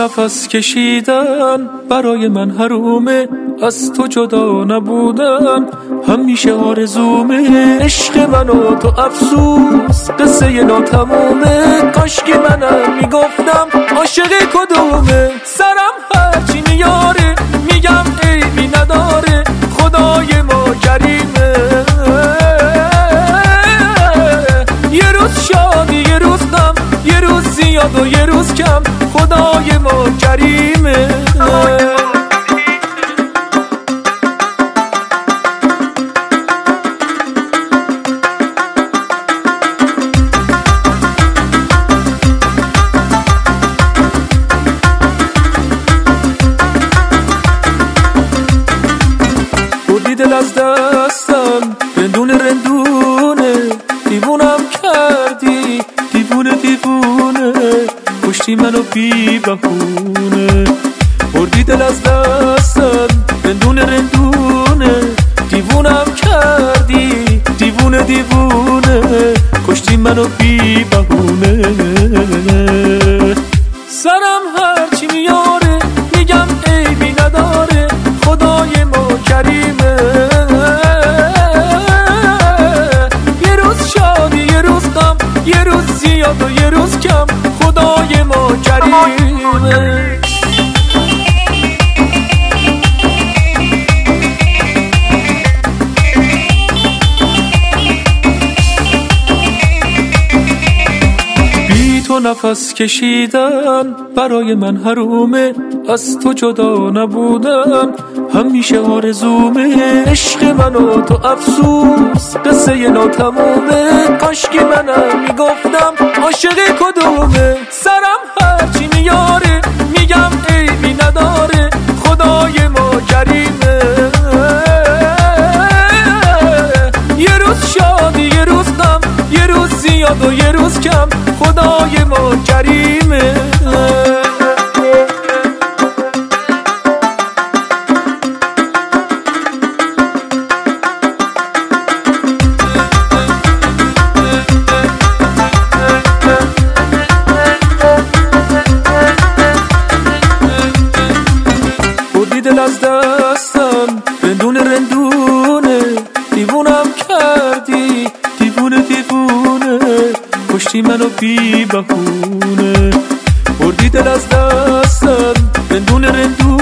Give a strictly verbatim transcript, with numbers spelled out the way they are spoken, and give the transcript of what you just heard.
نفس کشیدن برای من حرومه، از تو جدا نبودن همیشه آرزومه. عشق من و تو افسوس قصه ناتمومه، کاشکی منم میگفتم عاشق کدومه. سرم هرچی میاره میگم عیبی نداره، خدای ما کریمه. یه روز شادی یه روز غم، یه روز زیاد و یه روز کم، خدای ما کریمه. بردی دل از دستم رندون رندونه، دیوونم کردی دیوونه دیوونه، کشتی منو بی بهونه. بردی دل از دستم رندون رندونه، دیوونم کردی دیوونه دیوونه، کشتی منو بی بهونه. سرم هرچی میاره میگم عیبی نداره، خدای ما کریمه. یه روز شادی یه روز غم، یه روز زیاد و یه روز کم، خدای ما کریمه. تو نفس کشیدن برای من حرومه، از تو جدا نبودن همیشه آرزومه. عشق من و تو افسوس قصه ناتمومه، کاشکی منم میگفتم عاشق کدومه. سرم هرچی میاره میگم عیبی نداره، خدای ما کریمه. یه روز شادی یه روز غم، یه روز زیاد و یه روز کم، خدای ما کریمه. بردی دل از دستم رندون رندونه، دیوونم کردی دیوونه دیوونه، کشتی منو بی بهونه. بردی دل از دستم رندون رندونه،